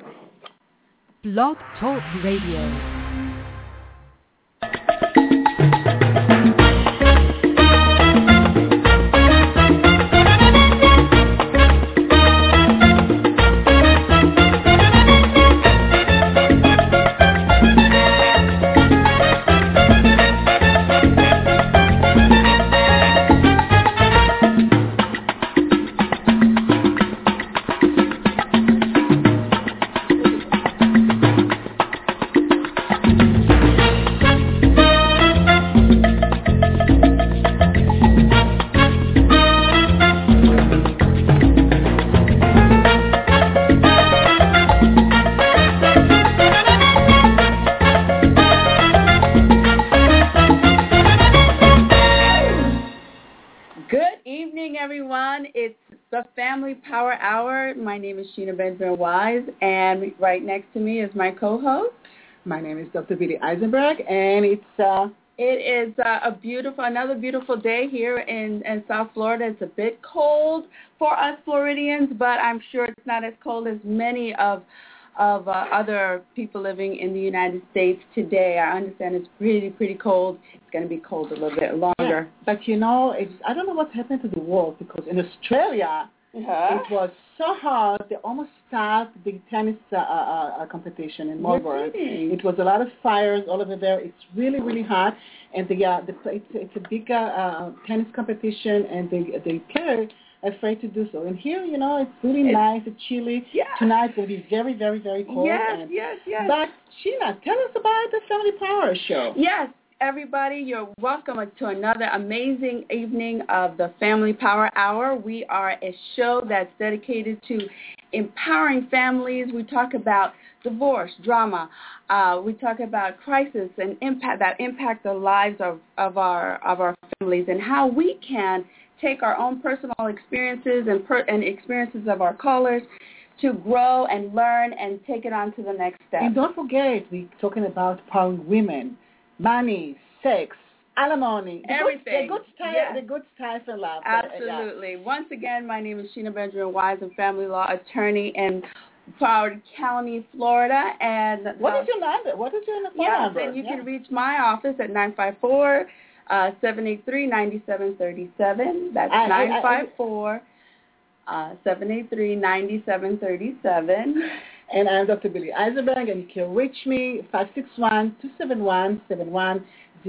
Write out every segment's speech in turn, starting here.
Blog Talk Radio. Power Hour. My name is Sheena Benjamin-Wise, and right next to me is my co-host. My name is Dr. Billy Eisenberg, and it is another beautiful day here in South Florida. It's a bit cold for us Floridians, but I'm sure it's not as cold as many of other people living in the United States today. I understand it's pretty cold. It's going to be cold a little bit longer. Yeah, but I don't know what's happened to the world, because in Australia, it was so hot, they almost stopped the big tennis competition in Melbourne. It was a lot of fires all over there. It's really, really hot, and it's a big tennis competition, and they are afraid to do so. And here, it's really nice, it's chilly. Yeah. Tonight will be very, very, very cold. Yes. But, Sheena, tell us about the Family Power Show. Yes. Everybody, you're welcome to another amazing evening of the Family Power Hour. We are a show that's dedicated to empowering families. We talk about divorce, drama. We talk about crisis and impact the lives of our families, and how we can take our own personal experiences and experiences of our callers to grow and learn and take it on to the next step. And don't forget, we're talking about empowering women. Money, sex, alimony, everything. The good style for love. Absolutely. Yeah. Once again, my name is Sheena Benjamin-Wise, a family law attorney in Broward County, Florida. And what is your number? What is your phone number? And you can reach my office at 954-783-9737. That's 954-783-9737. And I'm Dr. Billy Eisenberg, and you can reach me 561-271-7106.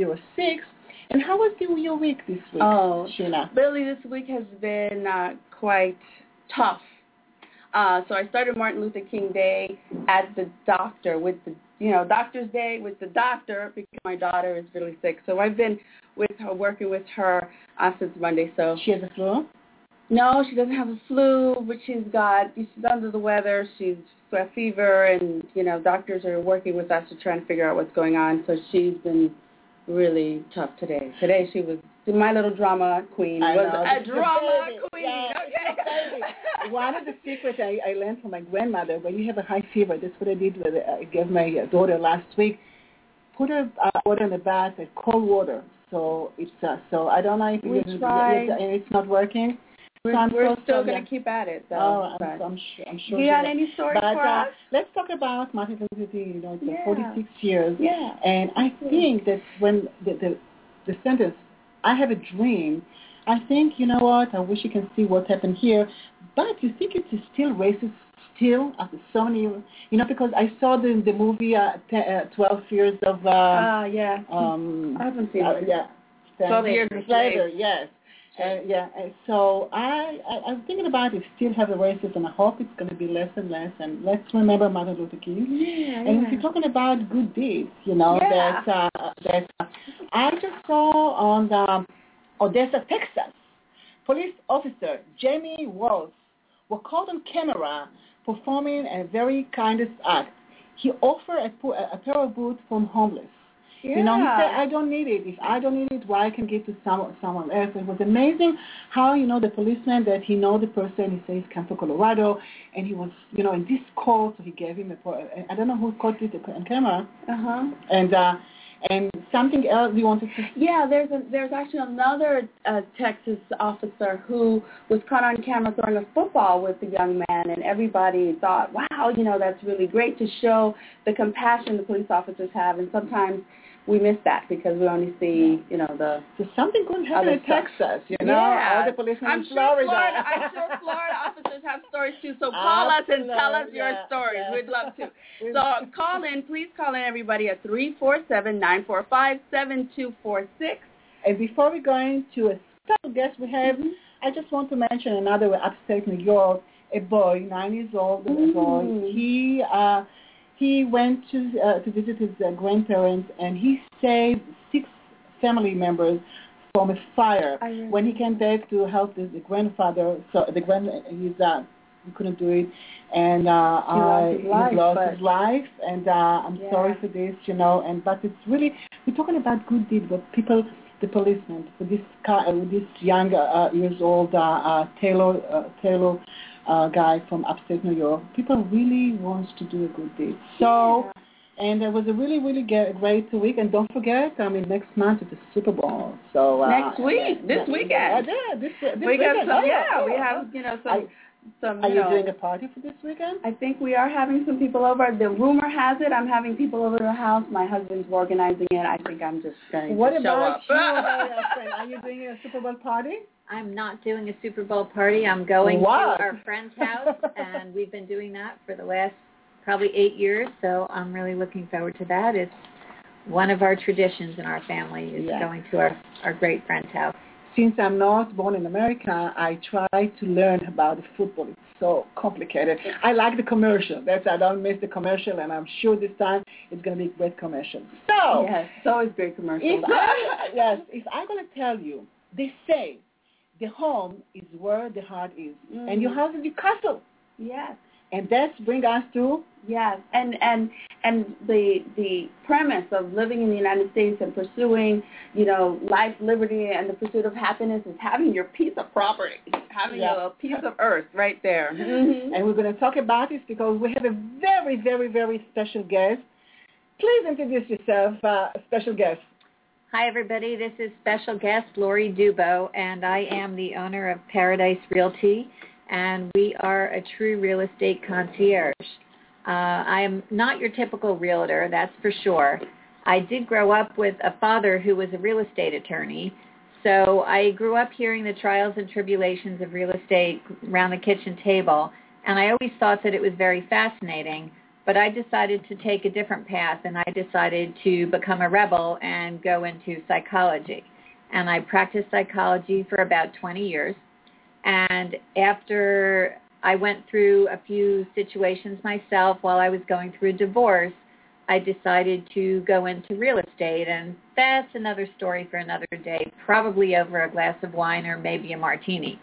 And how was your week this week, Sheena? Billy, this week has been quite tough. So I started Martin Luther King Day at the doctor with the, Doctor's Day with the doctor, because my daughter is really sick. So I've been working with her since Monday. So she has a flu? No, she doesn't have a flu, but she's under the weather. She's got fever, and, doctors are working with us to try and figure out what's going on. So she's been really tough today. Today she was my little drama queen. Drama queen. Yeah, okay. One of the secrets I learned from my grandmother, when you have a high fever, that's what I did. I gave my daughter last week. Put her water in the bath, cold water. So it's so I don't know if we tried, and it's not working. We're still going to keep at it, though. I'm sure. You got any stories for us? Let's talk about Martin Luther King. It's 46 years. Yeah. And I think that when the sentence, I have a dream, I think, you know what, I wish you can see what happened here. But you think it's still racist still after so many years? Because I saw the movie 12 Years of... I haven't seen it. 12 Years of Slavery. Yes. So I'm thinking about it, still have the racism. I hope it's going to be less and less. And let's remember Martin Luther King. And if you're talking about good deeds, that I just saw on Odessa, Texas, police officer Jamie Walls were caught on camera performing a very kindest act. He offered a pair of boots from homeless. Yeah. He said, I don't need it. If I don't need it, why I can give to someone else? It was amazing how, the policeman, that he know the person, he says, come from Colorado, and he was, in this call, so he gave him I don't know who caught it on camera. Uh-huh. And And something else you wanted to... Yeah, there's actually another Texas officer who was caught on camera throwing a football with the young man, and everybody thought, wow, that's really great to show the compassion the police officers have, and sometimes we miss that because we only see, the... So something couldn't happen in Texas, Yeah. all the policemen in Florida. Florida. I'm sure Florida officers have stories too, so call us and tell us your stories. Yeah. We'd love to. So please call in everybody at 347-945-7246. And before we go into a special guest we have, I just want to mention another upstate New York, a boy, 9 years old, a boy. He went to visit his grandparents, and he saved 6 family members from a fire when he came back to help the grandfather. So he couldn't do it, and he lost his life. And I'm sorry for this, but it's really, we're talking about good deeds, but people, the policemen, with this young years old Taylor guy from upstate New York, people really wants to do a good deed. So. And it was a really, really great week. And don't forget, next month is the Super Bowl. So next week, this weekend. This we weekend. Have we have some. Are you doing a party for this weekend? I think we are having some people over. The rumor has it I'm having people over to the house. My husband's organizing it. I think I'm just going to show up. What about you? Are you doing a Super Bowl party? I'm not doing a Super Bowl party. I'm going to our friend's house, and we've been doing that for the last probably 8 years, so I'm really looking forward to that. It's one of our traditions in our family is going to our great friend's house. Since I'm not born in America, I try to learn about the football. It's so complicated. I like the commercial. I don't miss the commercial, and I'm sure this time it's going to be a great commercial. So, yes, it's always great commercials. If I'm going to tell you, they say the home is where the heart is, and your house is your castle. Yes. And that brings us to... Yes, and the premise of living in the United States and pursuing, life, liberty, and the pursuit of happiness is having your piece of property, having a piece of earth right there. Mm-hmm. And we're going to talk about this because we have a very, very, very special guest. Please introduce yourself, special guest. Hi, everybody. This is special guest Lori Dubo, and I am the owner of Paradise Realty, and we are a true real estate concierge. I am not your typical realtor, that's for sure. I did grow up with a father who was a real estate attorney, so I grew up hearing the trials and tribulations of real estate around the kitchen table, and I always thought that it was very fascinating, but I decided to take a different path, and I decided to become a rebel and go into psychology. And I practiced psychology for about 20 years. And after I went through a few situations myself while I was going through a divorce, I decided to go into real estate. And that's another story for another day, probably over a glass of wine or maybe a martini.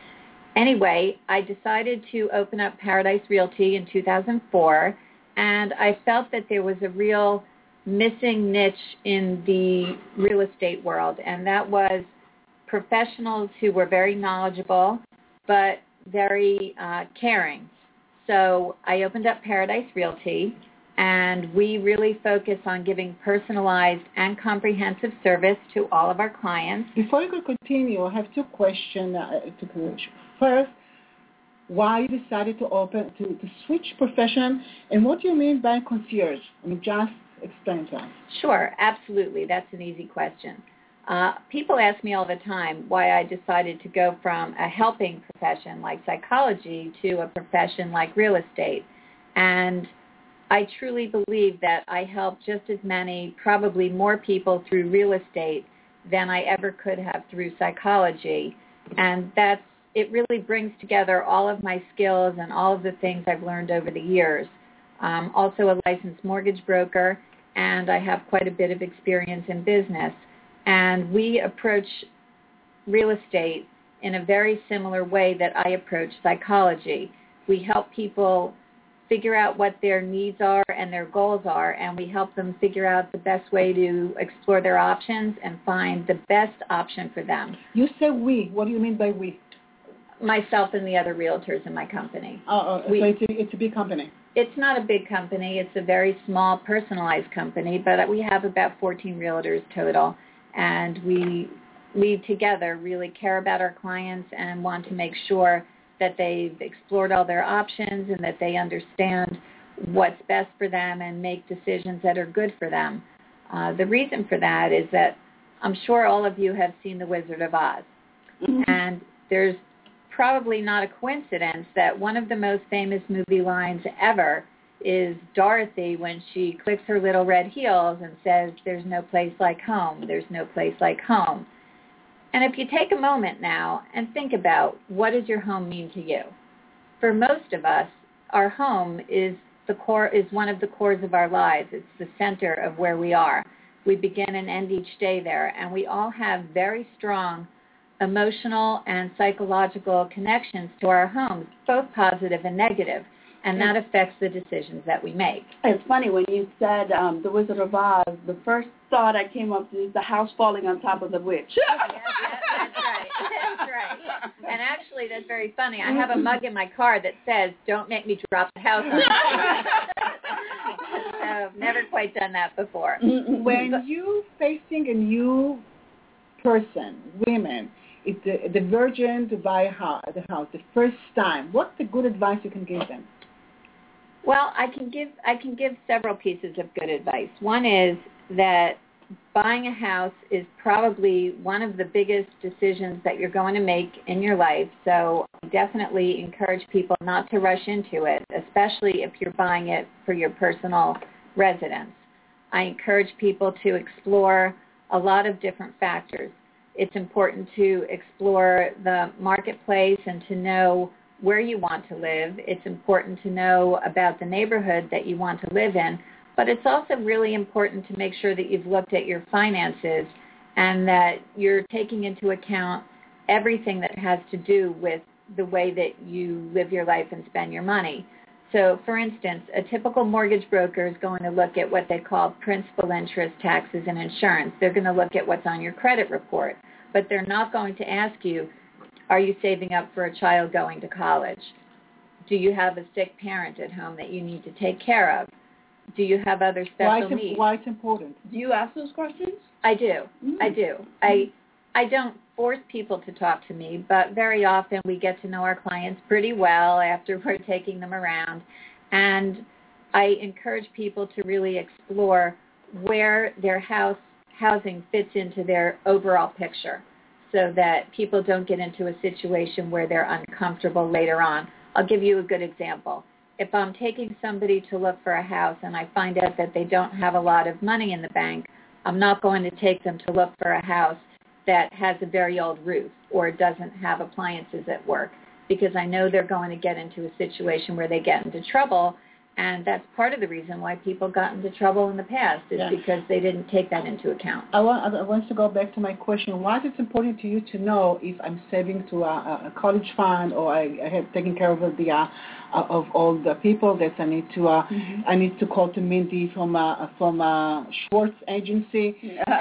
Anyway, I decided to open up Paradise Realty in 2004, and I felt that there was a real missing niche in the real estate world, and that was professionals who were very knowledgeable but very caring. So I opened up Paradise Realty, and we really focus on giving personalized and comprehensive service to all of our clients. Before you could continue, I have two questions. First, why you decided to switch profession, and what do you mean by concierge? Just explain to us. Sure, absolutely. That's an easy question. People ask me all the time why I decided to go from a helping profession like psychology to a profession like real estate. And I truly believe that I help just as many, probably more people through real estate than I ever could have through psychology. And it really brings together all of my skills and all of the things I've learned over the years. Also a licensed mortgage broker, and I have quite a bit of experience in business. And we approach real estate in a very similar way that I approach psychology. We help people figure out what their needs are and their goals are, and we help them figure out the best way to explore their options and find the best option for them. You say we. What do you mean by we? Myself and the other realtors in my company. So it's a big company. It's not a big company. It's a very small, personalized company, but we have about 14 realtors total, and we together really care about our clients and want to make sure that they've explored all their options and that they understand what's best for them and make decisions that are good for them. The reason for that is that I'm sure all of you have seen The Wizard of Oz, and there's probably not a coincidence that one of the most famous movie lines ever is Dorothy when she clicks her little red heels and says, "There's no place like home, there's no place like home." And if you take a moment now and think about what does your home mean to you? For most of us, our home is one of the cores of our lives. It's the center of where we are. We begin and end each day there, and we all have very strong emotional and psychological connections to our homes, both positive and negative, and that affects the decisions that we make. It's funny, when you said The Wizard of Oz, the first thought I came up with is the house falling on top of the witch. Yes, that's right. That's right. And actually, that's very funny. I have a mug in my car that says, "Don't make me drop the house on you." So I've never quite done that before. When you facing a new person, women, it's the virgin to buy a house, the first time, what's the good advice you can give them? Well, I can give several pieces of good advice. One is that buying a house is probably one of the biggest decisions that you're going to make in your life. So I definitely encourage people not to rush into it, especially if you're buying it for your personal residence. I encourage people to explore a lot of different factors. It's important to explore the marketplace and to know where you want to live. It's important to know about the neighborhood that you want to live in, but it's also really important to make sure that you've looked at your finances and that you're taking into account everything that has to do with the way that you live your life and spend your money. So, for instance, a typical mortgage broker is going to look at what they call principal, interest, taxes, and insurance. They're going to look at what's on your credit report, but they're not going to ask you, are you saving up for a child going to college? Do you have a sick parent at home that you need to take care of? Do you have other special needs? Why it's important? Do you ask those questions? I do. I do. I don't force people to talk to me, but very often we get to know our clients pretty well after we're taking them around. And I encourage people to really explore where their housing fits into their overall picture, so that people don't get into a situation where they're uncomfortable later on. I'll give you a good example. If I'm taking somebody to look for a house and I find out that they don't have a lot of money in the bank, I'm not going to take them to look for a house that has a very old roof or doesn't have appliances at work, because I know they're going to get into a situation where they get into trouble. And that's part of the reason why people got into trouble in the past, is because they didn't take that into account. I want to go back to my question. Why is it important to you to know if I'm saving to a college fund, or I have taken care of of all the people that I need to I need to call to Mindy from Schwartz Agency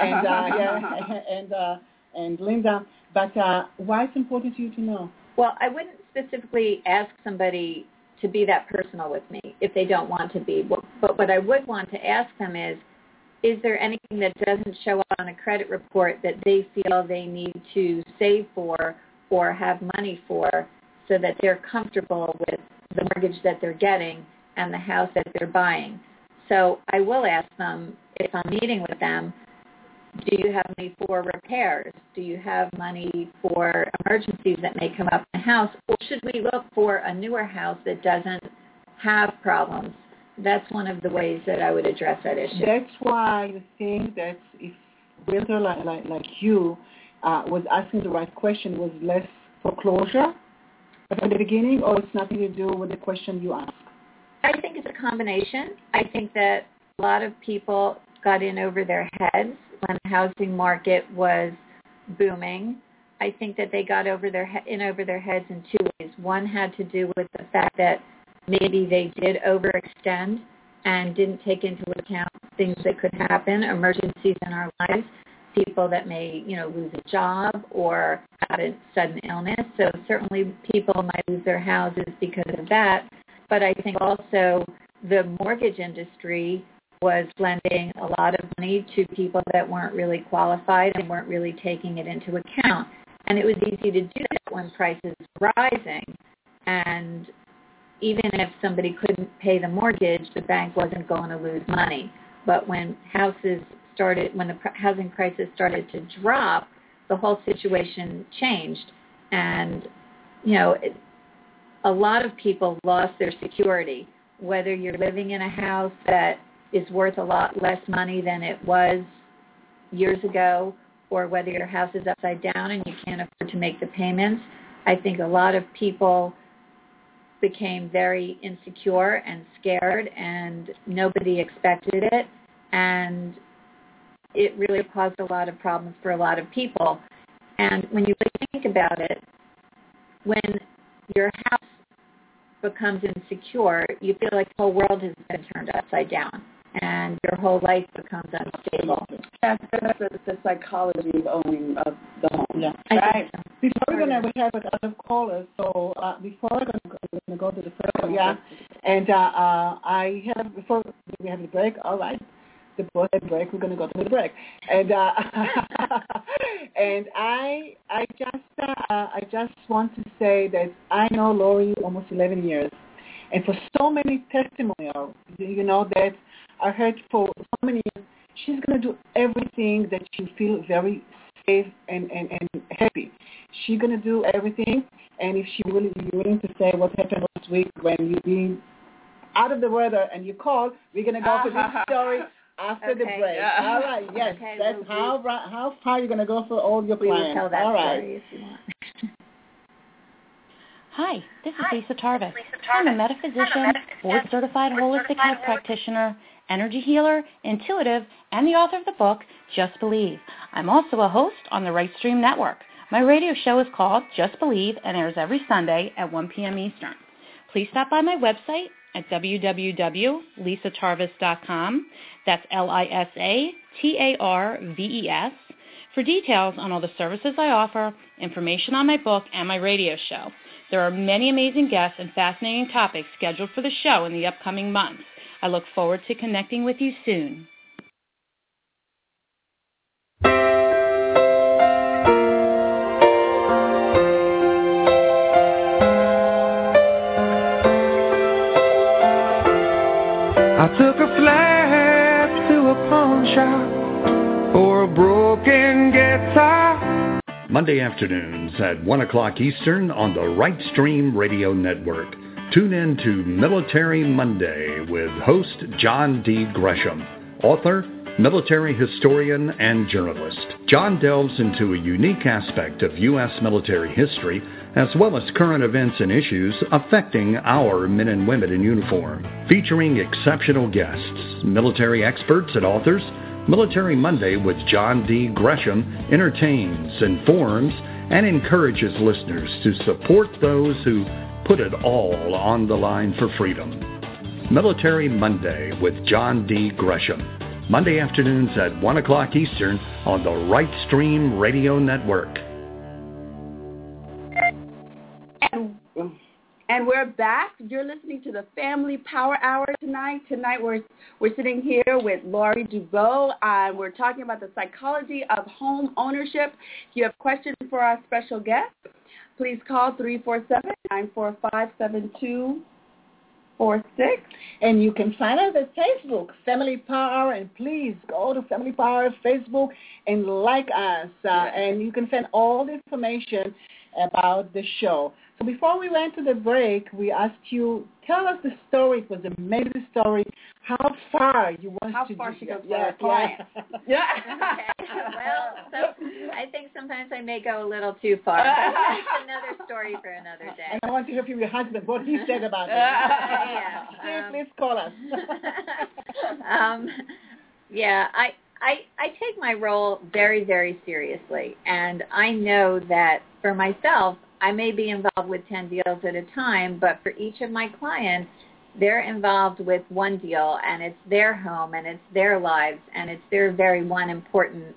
and Linda. But why is it important to you to know? Well, I wouldn't specifically ask somebody to be that personal with me if they don't want to be. But what I would want to ask them is there anything that doesn't show up on a credit report that they feel they need to save for or have money for, so that they're comfortable with the mortgage that they're getting and the house that they're buying. So I will ask them, if I'm meeting with them, do you have money for repairs? Do you have money for emergencies that may come up in the house? Or should we look for a newer house that doesn't have problems? That's one of the ways that I would address that issue. That's why I think that if a realtor like you was asking the right question, was less foreclosure at the beginning, or it's nothing to do with the question you asked? I think it's a combination. I think that a lot of people got in over their heads when the housing market was booming. I think that they got in over their heads in two ways. One had to do with the fact that maybe they did overextend and didn't take into account things that could happen, emergencies in our lives, people that may, lose a job or have a sudden illness. So certainly people might lose their houses because of that. but I think also the mortgage industry was lending a lot of money to people that weren't really qualified and weren't really taking it into account. And it was easy to do that when prices were rising. And even if somebody couldn't pay the mortgage, the bank wasn't going to lose money. But when the housing prices started to drop, the whole situation changed. And, a lot of people lost their security, whether you're living in a house that is worth a lot less money than it was years ago, or whether your house is upside down and you can't afford to make the payments. I think a lot of people became very insecure and scared, and nobody expected it, and it really caused a lot of problems for a lot of people. And when you really think about it, when your house becomes insecure, you feel like the whole world has been turned upside down, and your whole life becomes unstable. That's the psychology of owning of the home. Yeah. Right. So before we have a lot of callers, so before we're going to go to the first one, yeah. And before we have the break, all right, the break, we're going to go to the break. And and I just want to say that I know Lori almost 11 years, and for so many testimonials, that I heard for so many years, she's going to do everything that you feel very safe and happy. She's going to do everything, and if she's willing to say what happened last week when you being out of the weather and you call, we're going to go for this story after the break. Yeah. All right, yes. Okay, That's how far you're going to go for all your We will clients. tell that all right. story if you want. Hi, this is Lisa Tarvis. I'm a metaphysician, board-certified holistic health practitioner, energy healer, intuitive, and the author of the book, Just Believe. I'm also a host on the Right Stream Network. My radio show is called Just Believe and airs every Sunday at 1 p.m. Eastern. Please stop by my website at www.lisatarvis.com. That's LISATARVES. For details on all the services I offer, information on my book, and my radio show. There are many amazing guests and fascinating topics scheduled for the show in the upcoming months. I look forward to connecting with you soon. I took a flat to a pawn shop for a broken guitar. Monday afternoons at 1 o'clock Eastern on the Right Stream Radio Network. Tune in to Military Monday with host John D. Gresham, author, military historian, and journalist. John delves into a unique aspect of U.S. military history, as well as current events and issues affecting our men and women in uniform. Featuring exceptional guests, military experts, and authors, Military Monday with John D. Gresham entertains, informs, and encourages listeners to support those who put it all on the line for freedom. Military Monday with John D. Gresham. Monday afternoons at 1 o'clock Eastern on the Right Stream Radio Network. And we're back. You're listening to the Family Power Hour tonight. Tonight we're sitting here with Lori Dubow, and we're talking about the psychology of home ownership. If you have questions for our special guest, please call 347-945-7246. And you can find us at Facebook, Family Power Hour, and please go to Family Power Facebook and like us. And you can find all the information about the show. So before we went to the break, we asked you, tell us the story. It was an amazing story. How far you want to How far do? she goes Yeah, for a client. Yeah. Okay. Well, so I think sometimes I may go a little too far. That's another story for another day. And I want to hear from your husband what he said about it. Yeah. Steve, please call us. Yeah, I take my role very, very seriously. And I know that for myself, I may be involved with 10 deals at a time, but for each of my clients, they're involved with one deal, and it's their home, and it's their lives, and it's their very one important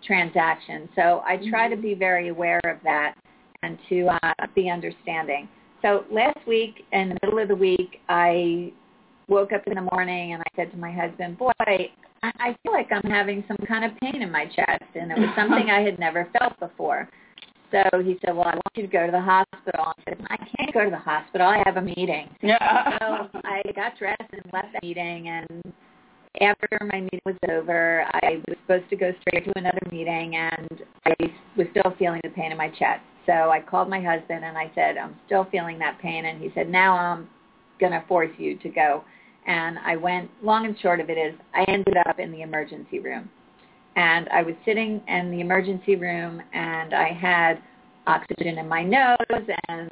transaction. So I try to be very aware of that and to be understanding. So last week, in the middle of the week, I woke up in the morning and I said to my husband, boy, I feel like I'm having some kind of pain in my chest, and it was something I had never felt before. So he said, well, I want you to go to the hospital. I said, I can't go to the hospital. I have a meeting. Yeah. So I got dressed and left the meeting, and after my meeting was over, I was supposed to go straight to another meeting, and I was still feeling the pain in my chest. So I called my husband, and I said, I'm still feeling that pain. And he said, now I'm going to force you to go. And I went, long and short of it is, I ended up in the emergency room. And I was sitting in the emergency room, and I had oxygen in my nose and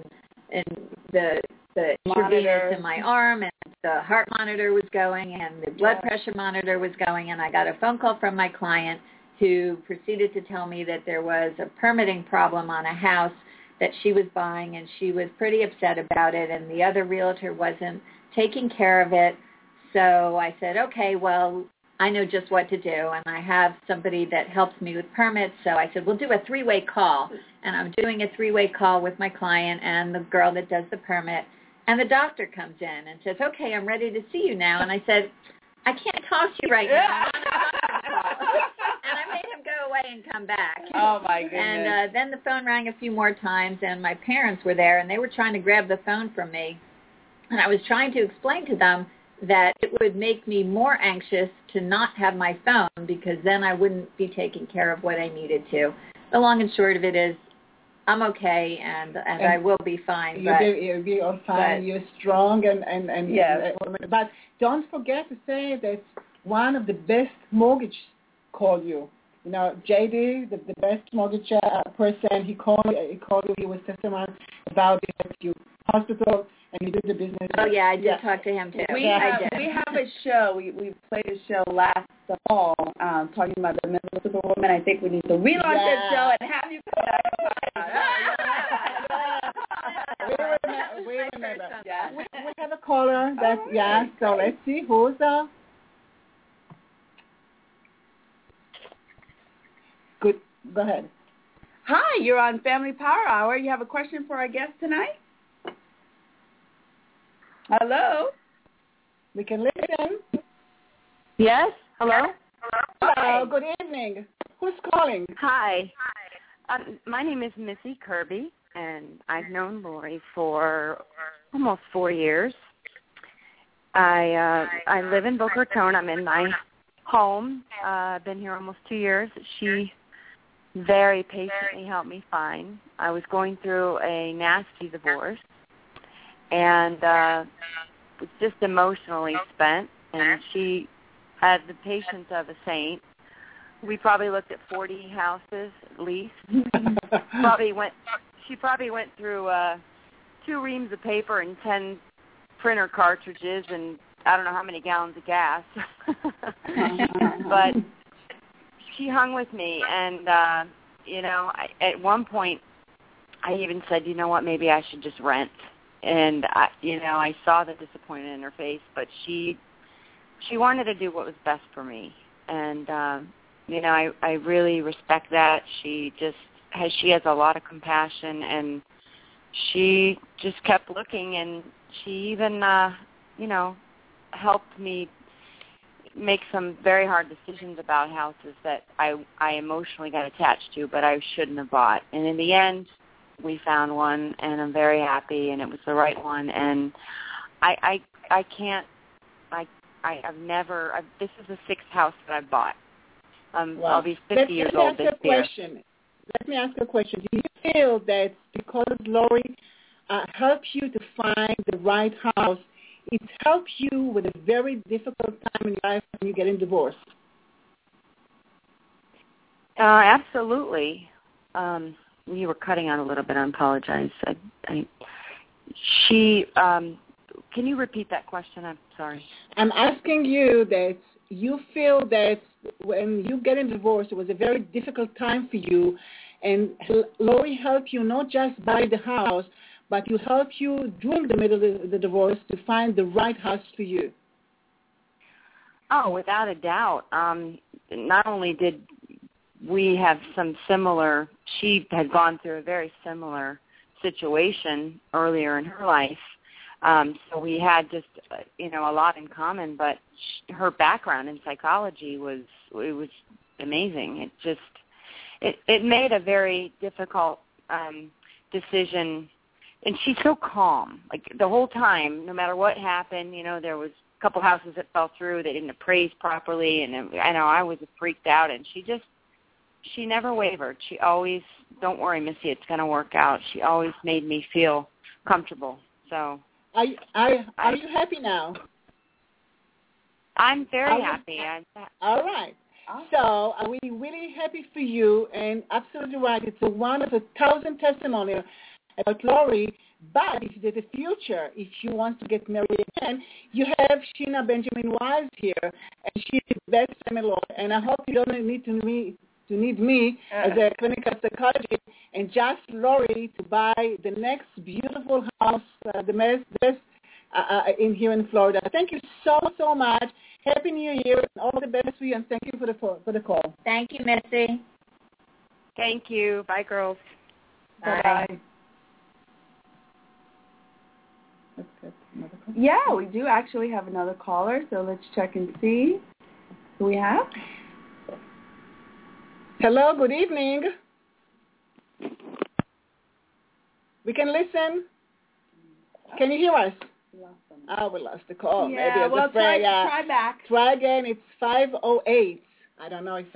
the intravenous in my arm, and the heart monitor was going, and the blood pressure monitor was going, and I got a phone call from my client who proceeded to tell me that there was a permitting problem on a house that she was buying, and she was pretty upset about it, and the other realtor wasn't taking care of it. So I said, okay, well, I know just what to do, and I have somebody that helps me with permits. So I said, we'll do a three-way call. And I'm doing a three-way call with my client and the girl that does the permit. And the doctor comes in and says, okay, I'm ready to see you now. And I said, I can't talk to you right now. I'm on a doctor's call. And I made him go away and come back. Oh, my goodness. And then the phone rang a few more times, and my parents were there, and they were trying to grab the phone from me. And I was trying to explain to them that it would make me more anxious to not have my phone, because then I wouldn't be taking care of what I needed to. The long and short of it is, I'm okay, and I will be fine. You'll be all fine. You're strong, and yes. But don't forget to say that one of the best mortgage called you. You know, JD, the best mortgage person, he called you. He was testifying about the hospital. And you did the business. Oh, yeah, I did talk to him, too. We have a show. We played a show last fall talking about the mental superwoman. I think we need to relaunch that show and have you come back. We remember. Yeah. We have a caller. So let's see who's good. Go ahead. Hi, you're on Family Power Hour. You have a question for our guest tonight? Hello? We can listen. Yes? Hello? Hello. Good evening. Who's calling? Hi. My name is Missy Kirby, and I've known Lori for almost 4 years. I live in Boca Raton. I'm in my home. I've been here almost 2 years. She very patiently helped me find. I was going through a nasty divorce, and was just emotionally spent, and she had the patience of a saint. We probably looked at 40 houses at least. She probably went through 2 reams of paper and 10 printer cartridges and I don't know how many gallons of gas. But she hung with me, and at one point I even said, you know what, maybe I should just rent. And I saw the disappointment in her face, but she wanted to do what was best for me, and I really respect that. She has a lot of compassion, and she just kept looking, and she even helped me make some very hard decisions about houses that I emotionally got attached to, but I shouldn't have bought. And in the end, we found one, and I'm very happy, and it was the right one. And I've never. This is the 6th house that I've bought. I'll be 50 years old this year. Let me ask you a question. Do you feel that because Lori helps you to find the right house, it helps you with a very difficult time in life when you get in divorce? Absolutely. You were cutting out a little bit. I apologize. Can you repeat that question? I'm sorry. I'm asking you that you feel that when you get in divorce, it was a very difficult time for you, and Lori helped you not just buy the house, but you helped you during the middle of the divorce to find the right house for you. Oh, without a doubt. Not only did we have some similar, she had gone through a very similar situation earlier in her life. So we had just, a lot in common, but her background in psychology was amazing. It made a very difficult decision, and she's so calm. Like the whole time, no matter what happened, there was a couple houses that fell through. They didn't appraise properly, and I know I was freaked out, and she never wavered. She always, don't worry, Missy, it's going to work out. She always made me feel comfortable. So are you happy now? I'm very happy. All right. So are we really happy for you? And absolutely right. It's one of 1,000 testimonials about Lori. But if there's a future, if you want to get married again, you have Sheena Benjamin Wise here, and she's the best family lawyer. And I hope you don't need me as a clinical psychologist and just Lori to buy the next beautiful house, the best in here in Florida. Thank you so much. Happy New Year and all the best for you, and thank you for the call. Thank you, Missy. Thank you. Bye, girls. Bye. Yeah, we do actually have another caller, so let's check and see who we have. Hello, good evening. We can listen. Can you hear us? We lost the call. Yeah, maybe well, try back. Try again. It's 508. I don't know if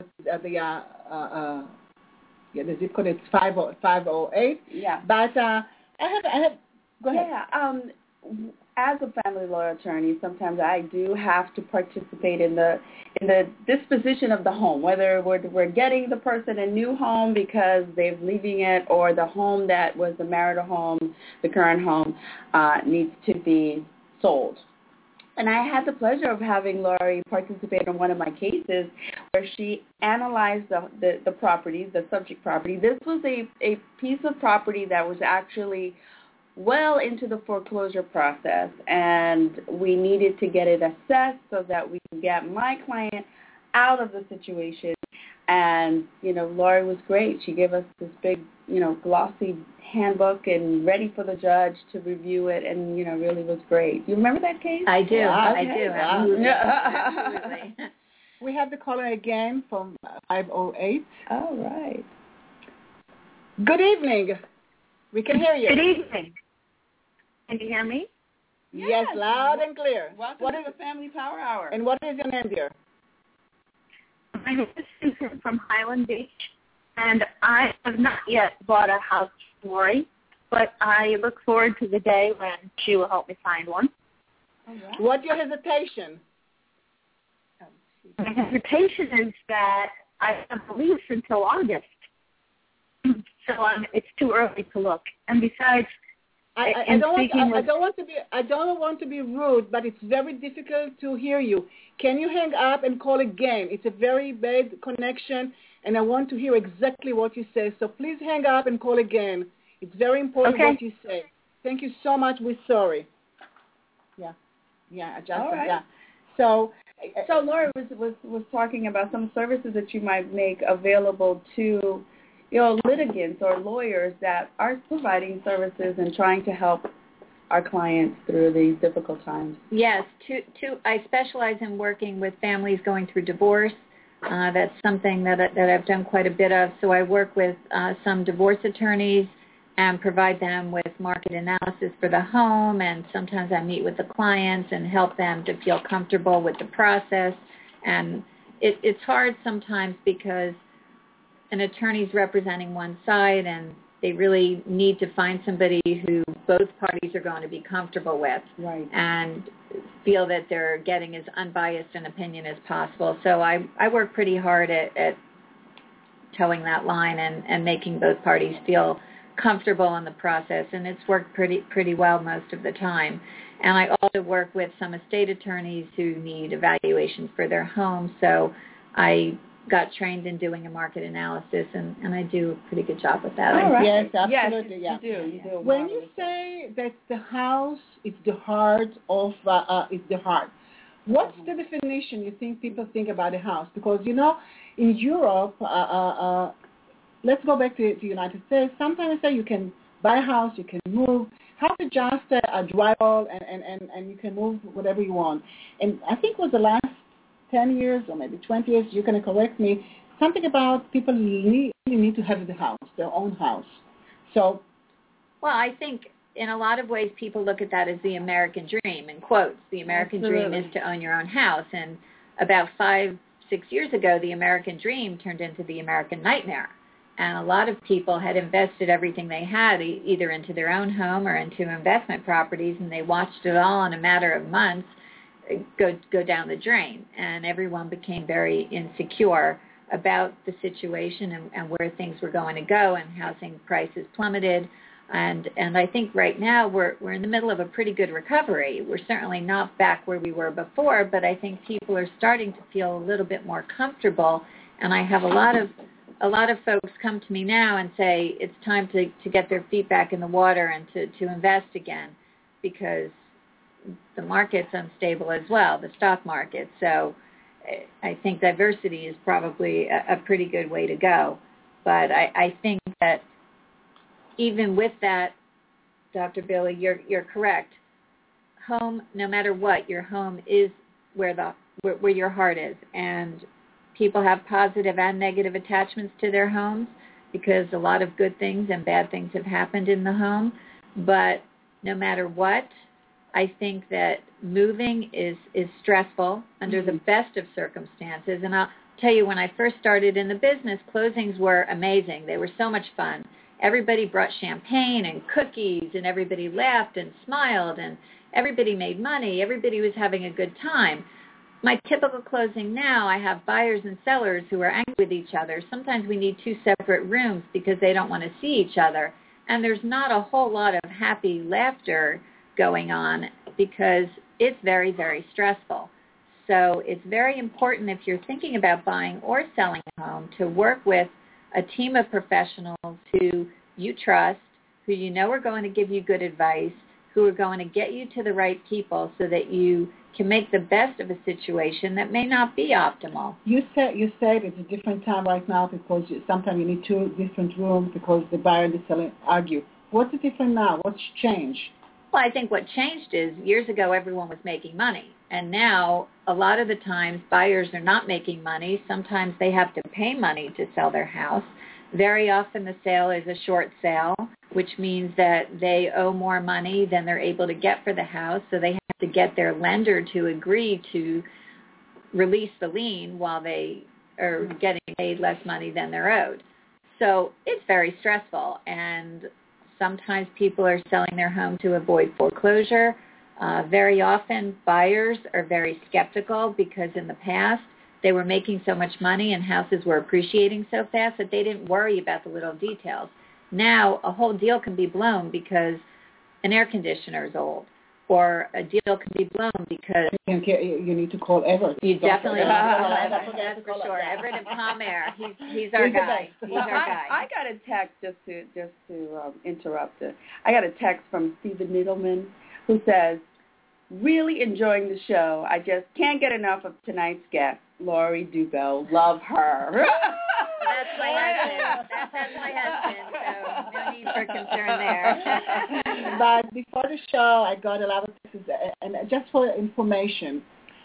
the zip code is 508. Yeah. But I have. Go ahead. Yeah. As a family law attorney, sometimes I do have to participate in the disposition of the home, whether we're getting the person a new home because they're leaving it, or the home that was the marital home, the current home, needs to be sold. And I had the pleasure of having Lori participate in one of my cases where she analyzed the property, the subject property. This was a piece of property that was actually well into the foreclosure process, and we needed to get it assessed so that we could get my client out of the situation. And, Lori was great. She gave us this big, glossy handbook and ready for the judge to review it, and, really was great. You remember that case? I do. Wow. I do. Absolutely. We have the caller again from 508. All right. Good evening. We can hear you. Good evening. Can you hear me? Yes, loud and clear. Welcome to the Family Power Hour. And what is your name, dear? My name is Susan from Highland Beach, and I have not yet bought a house for Lori, but I look forward to the day when she will help me find one. Right. What's your hesitation? My hesitation is that I have a lease until August, so it's too early to look. And besides, I don't want to be rude, but it's very difficult to hear you. Can you hang up and call again? It's a very bad connection, and I want to hear exactly what you say. So please hang up and call again. It's very important what you say. Thank you so much. We're sorry. Yeah, adjust. Right. Yeah. So Laura was talking about some services that you might make available to litigants or lawyers that are providing services and trying to help our clients through these difficult times. Yes, I specialize in working with families going through divorce. That's something that I've done quite a bit of. So I work with some divorce attorneys and provide them with market analysis for the home, and sometimes I meet with the clients and help them to feel comfortable with the process. And it's hard sometimes because an attorney's representing one side, and they really need to find somebody who both parties are going to be comfortable with, right, and feel that they're getting as unbiased an opinion as possible. So I work pretty hard at towing that line and making both parties feel comfortable in the process, and it's worked pretty well most of the time. And I also work with some estate attorneys who need evaluations for their home, so I got trained in doing a market analysis, and I do a pretty good job with that. All right. Yes, absolutely. Yes, you do. When you say that the house is the heart of, what's the definition you think people think about a house? Because, in Europe, let's go back to the United States. Sometimes I say you can buy a house, you can move. House is just a drywall, and you can move whatever you want. And I think it was the last 10 years or maybe 20 years, you can correct me, something about people really need to have the house, their own house. So, well, I think in a lot of ways people look at that as the American dream, in quotes. The American dream is to own your own house. And about 5-6 years ago, the American dream turned into the American nightmare. And a lot of people had invested everything they had either into their own home or into investment properties, and they watched it all in a matter of months go down the drain. And everyone became very insecure about the situation and where things were going to go, and housing prices plummeted. And I think right now we're in the middle of a pretty good recovery. We're certainly not back where we were before, but I think people are starting to feel a little bit more comfortable. And I have a lot of folks come to me now and say it's time to get their feet back in the water and to invest again, because the market's unstable as well, the stock market. So I think diversity is probably a pretty good way to go. But I think that even with that, Dr. Billy, you're correct. Home, no matter what, your home is where your heart is. And people have positive and negative attachments to their homes because a lot of good things and bad things have happened in the home. But no matter what, I think that moving is stressful under the best of circumstances. And I'll tell you, when I first started in the business, closings were amazing. They were so much fun. Everybody brought champagne and cookies, and everybody laughed and smiled, and everybody made money. Everybody was having a good time. My typical closing now, I have buyers and sellers who are angry with each other. Sometimes we need 2 separate rooms because they don't want to see each other. And there's not a whole lot of happy laughter going on because it's very, very stressful. So it's very important, if you're thinking about buying or selling a home, to work with a team of professionals who you trust, who you know are going to give you good advice, who are going to get you to the right people so that you can make the best of a situation that may not be optimal. You said it's a different time right now because sometimes you need 2 different rooms because the buyer and the seller argue. What's the difference now? What's changed? Well, I think what changed is years ago everyone was making money. And now a lot of the times buyers are not making money. Sometimes they have to pay money to sell their house. Very often the sale is a short sale, which means that they owe more money than they're able to get for the house. So they have to get their lender to agree to release the lien while they are getting paid less money than they're owed. So it's very stressful. And sometimes people are selling their home to avoid foreclosure. Very often buyers are very skeptical because in the past they were making so much money and houses were appreciating so fast that they didn't worry about the little details. Now a whole deal can be blown because an air conditioner is old, or a deal can be blown because you need to call Everett. You definitely need to call Everett. That's for sure. Everett and Palm Air. He's our guy. He's our guy. I got a text just to interrupt it. I got a text from Stephen Needleman who says, "Really enjoying the show. I just can't get enough of tonight's guest, Laurie Dubell. Love her." That's my husband. That's my husband, so no need for concern there. But before the show, I got a lot of texts, and just for information,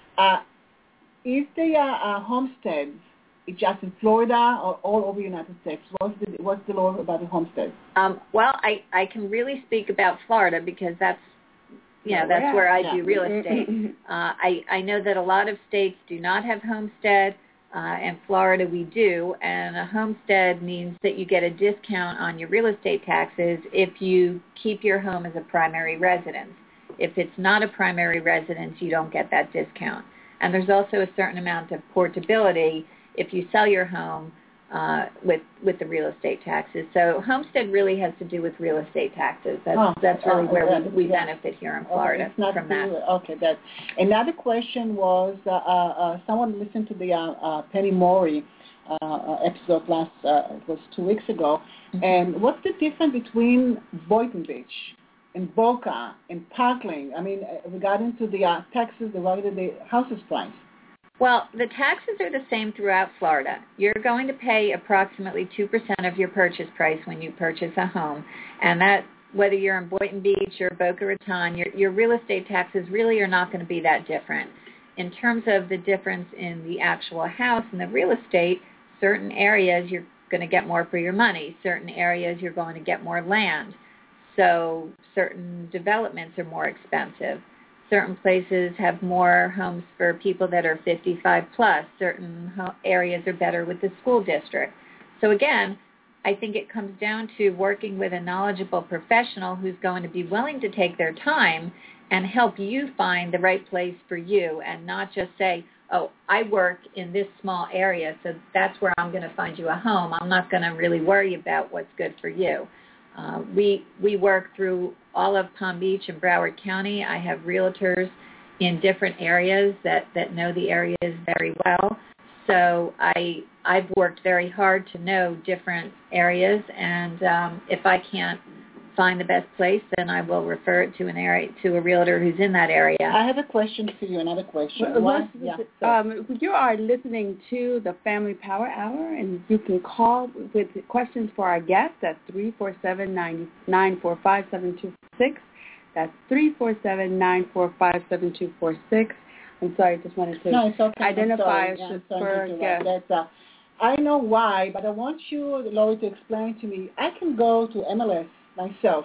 is the homestead just in Florida or all over the United States? What's the law about the homestead? Well, I can really speak about Florida because that's where I do real estate. I know that a lot of states do not have homestead. In Florida, we do, and a homestead means that you get a discount on your real estate taxes if you keep your home as a primary residence. If it's not a primary residence, you don't get that discount. And there's also a certain amount of portability if you sell your home with the real estate taxes. So homestead really has to do with real estate taxes. That's really where we benefit here in Florida from that. Okay, that. Another question was someone listened to the Penny Morey episode it was 2 weeks ago, and what's the difference between Boynton Beach and Boca and Parkland? I mean, regarding to the taxes, the houses price. Well, the taxes are the same throughout Florida. You're going to pay approximately 2% of your purchase price when you purchase a home, and that, whether you're in Boynton Beach or Boca Raton, your real estate taxes really are not going to be that different. In terms of the difference in the actual house and the real estate, certain areas you're going to get more for your money. Certain areas you're going to get more land. So certain developments are more expensive. Certain places have more homes for people that are 55 plus. Certain areas are better with the school district. So again, I think it comes down to working with a knowledgeable professional who's going to be willing to take their time and help you find the right place for you, and not just say, oh, I work in this small area, so that's where I'm going to find you a home. I'm not going to really worry about what's good for you. We work through all of Palm Beach and Broward County. I have realtors in different areas that know the areas very well. So I've worked very hard to know different areas, and if I can't find the best place, then I will refer it to a realtor who's in that area. I have a question for you, another question. You are listening to the Family Power Hour, and you can call with questions for our guests at 347-945-7246. That's 347-945-7246. I'm sorry, I just wanted to identify a guest. I know why, but I want you, Lori, to explain to me. I can go to MLS myself,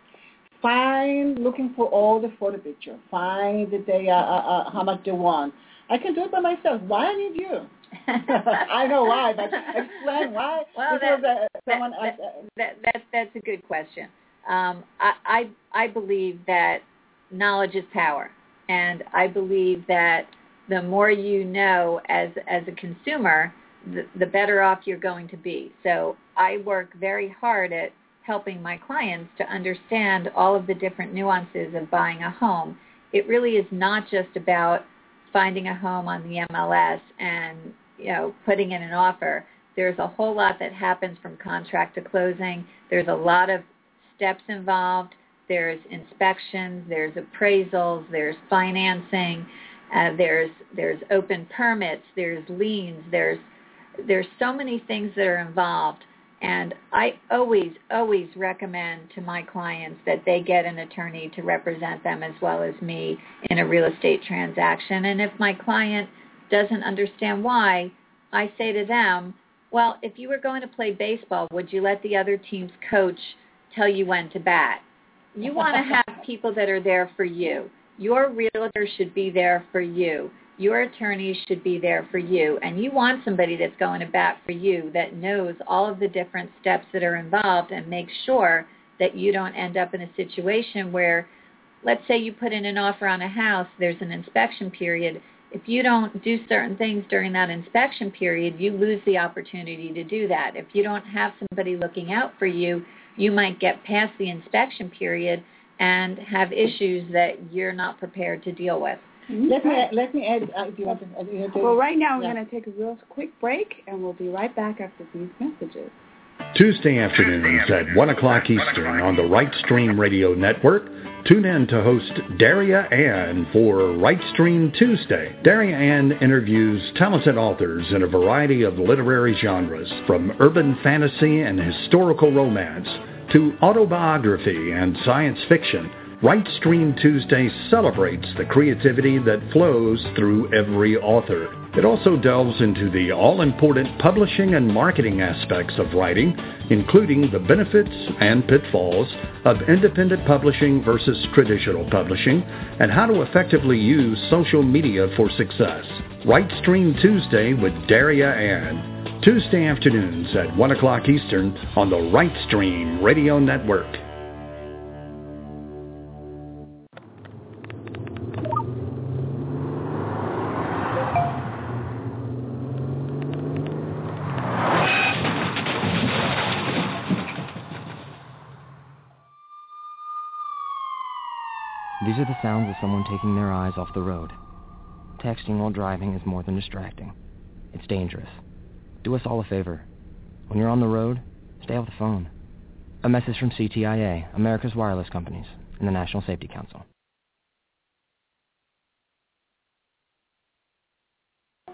looking for all the photo picture, find the day, how much they want. I can do it by myself. Why I need you? I know why, but explain why. Well, that's a good question. I believe that knowledge is power, and I believe that the more you know as a consumer, the better off you're going to be. So I work very hard at helping my clients to understand all of the different nuances of buying a home. It really is not just about finding a home on the MLS and, putting in an offer. There's a whole lot that happens from contract to closing. There's a lot of steps involved. There's inspections, there's appraisals, there's financing, there's open permits, there's liens, there's so many things that are involved. And I always recommend to my clients that they get an attorney to represent them as well as me in a real estate transaction. And if my client doesn't understand why, I say to them, well, if you were going to play baseball, would you let the other team's coach tell you when to bat? You want to have people that are there for you. Your realtor should be there for you. Your attorney should be there for you, and you want somebody that's going to bat for you, that knows all of the different steps that are involved and makes sure that you don't end up in a situation where, let's say you put in an offer on a house, there's an inspection period. If you don't do certain things during that inspection period, you lose the opportunity to do that. If you don't have somebody looking out for you, you might get past the inspection period and have issues that you're not prepared to deal with. Let me add. Well, right now we're going to take a real quick break, and we'll be right back after these messages. Tuesday afternoons at 1 o'clock Eastern on the Right Stream Radio Network. Tune in to host Daria Ann for Right Stream Tuesday. Daria Ann interviews talented authors in a variety of literary genres, from urban fantasy and historical romance to autobiography and science fiction. Right Stream Tuesday celebrates the creativity that flows through every author. It also delves into the all-important publishing and marketing aspects of writing, including the benefits and pitfalls of independent publishing versus traditional publishing, and how to effectively use social media for success. Right Stream Tuesday with Daria Ann. Tuesday afternoons at 1 o'clock Eastern on the Right Stream Radio Network. These are the sounds of someone taking their eyes off the road. Texting while driving is more than distracting. It's dangerous. Do us all a favor. When you're on the road, stay off the phone. A message from CTIA, America's Wireless Companies, and the National Safety Council.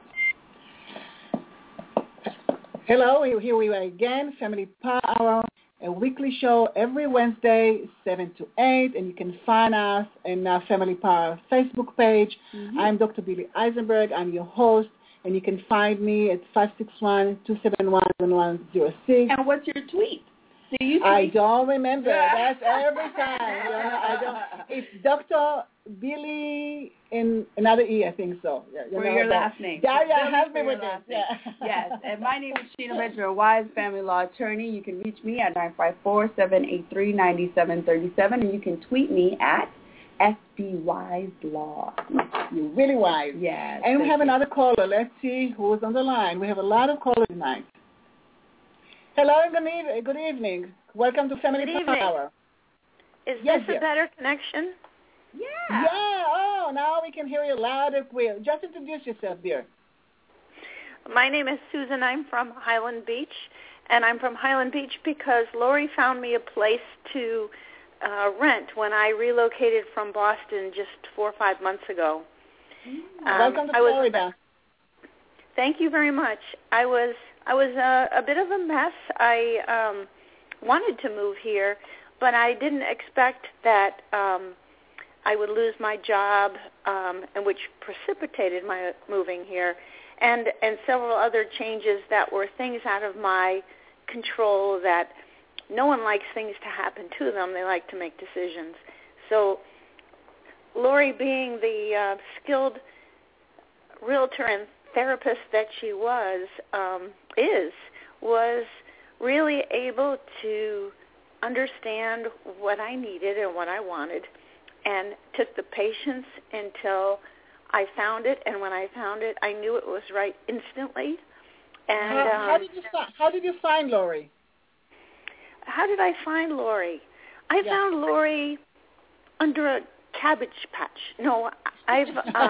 Hello, here we are again, Family Power Hour, a weekly show every Wednesday, 7 to 8, and you can find us in our Family Power Facebook page. I'm Dr. Billy Eisenberg. I'm your host, and you can find me at 561-271-1106. And what's your tweet? Do you tweet? I don't remember. That's every time. I don't. It's Dr. Billy in another E, I think so. For your last name. Yeah, help me with this. Yes, and my name is Sheena Benjamin, a wise family law attorney. You can reach me at 954-783-9737, and you can tweet me at SBWiseLaw. You're really wise. Yes. And we have another caller. Let's see who's on the line. We have a lot of callers tonight. Hello and good evening. Welcome to Family Power Hour. Is this a better connection? Yeah. Oh, now we can hear you loud and clear. Just introduce yourself, dear. My name is Susan. I'm from Highland Beach, and I'm from Highland Beach because Lori found me a place to rent when I relocated from Boston just 4 or 5 months ago. Welcome to Florida. Thank you very much. I was a bit of a mess. I wanted to move here, but I didn't expect that I would lose my job, and which precipitated my moving here, and several other changes that were things out of my control that no one likes things to happen to them. They like to make decisions. So Lori, being the skilled realtor and therapist that she was really able to understand what I needed and what I wanted, and took the patience until I found it. And when I found it, I knew it was right instantly. And how did you find Lori? How did I find Lori? I found Lori under a cabbage patch. No, I've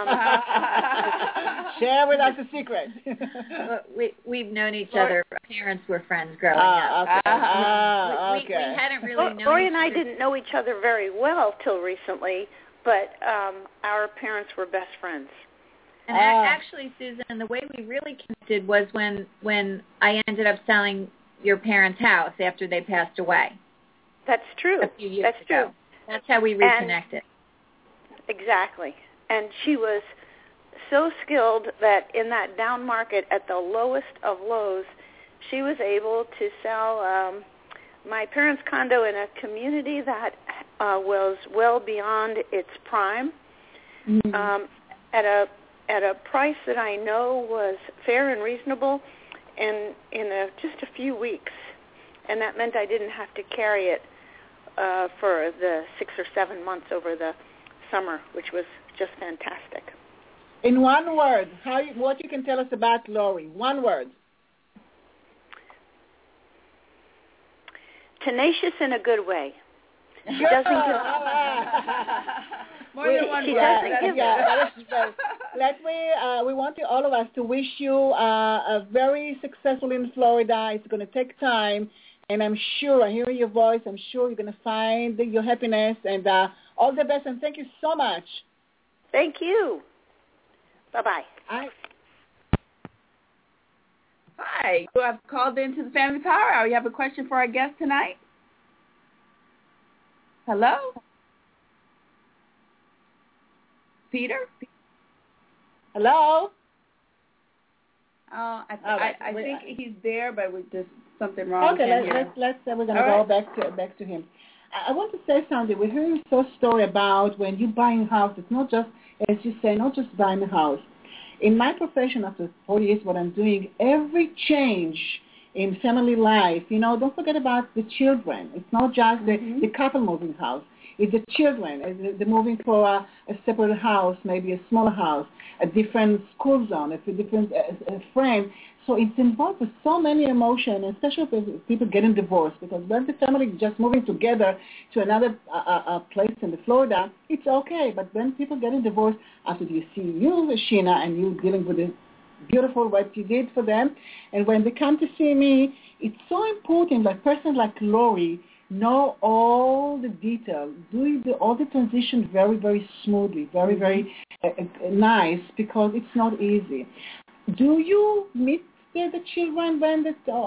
share with us a secret. We've known each other. Our parents were friends growing up. Okay. We hadn't really known. Lori and I didn't know each other very well till recently, but our parents were best friends. And actually, Susan, the way we really connected was when I ended up selling your parents' house after they passed away. That's true. A few years ago. That's how we reconnected. Exactly. And she was so skilled that in that down market at the lowest of lows, she was able to sell my parents' condo in a community that was well beyond its prime, at a price that I know was fair and reasonable, in just a few weeks. And that meant I didn't have to carry it for the 6 or 7 months over the summer, which was just fantastic. In one word, what you can tell us about Lori? One word. Tenacious in a good way. She doesn't give more than one word. We want all of us to wish you a very successful in Florida. It's going to take time, and I'm sure, hearing your voice, I'm sure you're going to find your happiness, and all the best, and thank you so much. Thank you. Bye-bye. Hi. You have called into the Family Power Hour. You have a question for our guest tonight? Hello? Peter? Hello? I think he's there, but with just something wrong. Okay, we're going to go back to him. I want to say something. We're hearing a story about when you're buying a house. It's not just, as you say, not just buying a house. In my profession, after 40 years, what I'm doing, every change in family life, don't forget about the children. It's not just the couple moving house. It's the children. They're moving for a separate house, maybe a smaller house, a different school zone, a different frame. So it's involved with so many emotions, especially with people getting divorced, because when the family is just moving together to another place in Florida, it's okay. But when people getting divorced, after you see you, Sheena, and you dealing with the beautiful what you did for them, and when they come to see me, it's so important, like person like Lori, know all the details, do all the transition very, very smoothly, very, very nice, because it's not easy. Do you meet the children when